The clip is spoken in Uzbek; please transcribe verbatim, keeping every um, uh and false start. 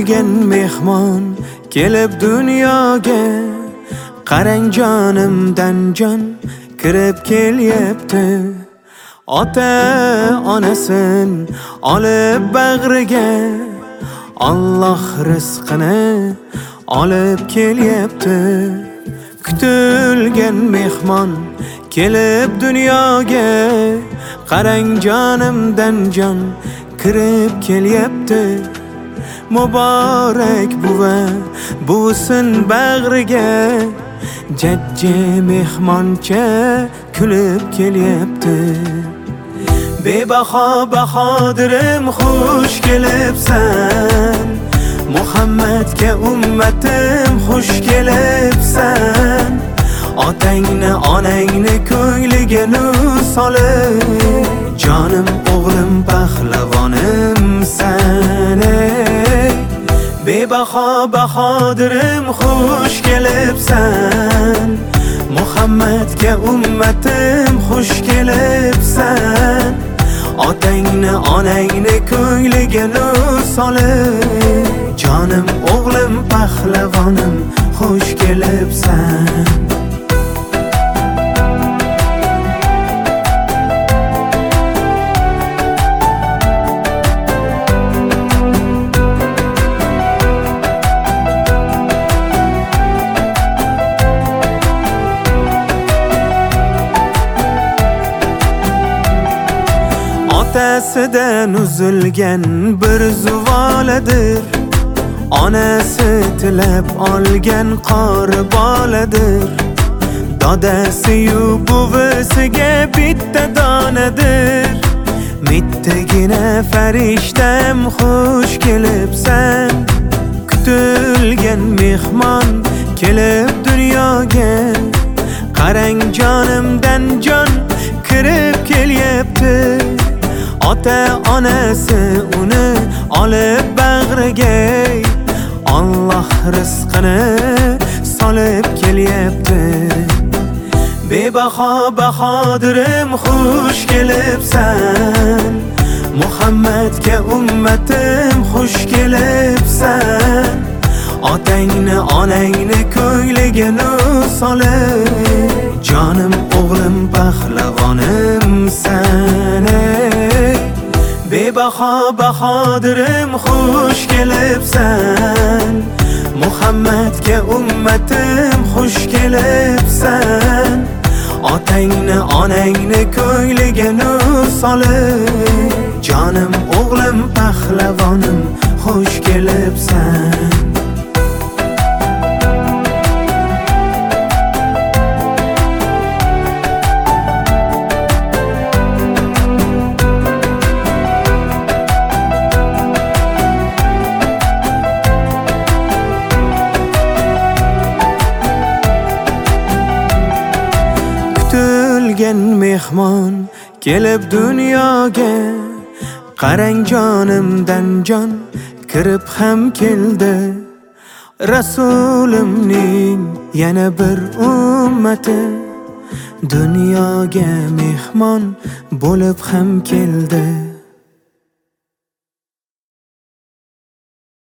kutilgan mehmon kelib dunyoga, qarang jonimdan jon kirib kelyapti. Ota onasin olib bag'riga, Alloh rizqini olib kelyapti. Kutilgan mehmon kelib dunyoga, qarang jonimdan jon kirib kelyapti. Muborak buva buvisin bag'riga, jajji mehmoncha kulib kelyapti. Bebaho bahodirim xush kelibsan, Muhammadga ummatim xush kelibsan. Otangni onangni ko'ngliga nur solib, jonim o'g'lim pahlavonim san. Bebaho bahodirim xush kelibsan, Muhammadga ummatim xush kelibsan. Otangni onangni ko'ngliga nur solib, jonim o'g'lim pahlavonim xush kelibsan. Otasidan uzilgan bir zuvoladir, onasi tilab olgan qori boladir. Dadasi-yu buvisiga bitta donadir, mittagina farishtam xush kelibsan. Kutilgan mehmon kelib dunyoga, qarang jonimdan jon kirib kelyapti. Ota onasi uni olib bag'riga, Alloh rizqini solib kelyapti. Bebaho bahodirim xush kelibsan, Muhammadga ummatim xush kelibsan. Otangni onangni ko'ngliga nur solib, jonim o'g'lim pahlavonim san. Bebaho bahodirim xush kelibsan, Muhammadga ummatim xush kelibsan. Otangni onangni ko'ngliga nur solib, jonim o'g'lim pahlavonim xush kelibsan. Kutilgan mehmon kelib dunyoga, qarang jonimdan jon kirib ham keldi. Rasulimning yana bir ummati dunyoga mehmon bo'lib ham keldi.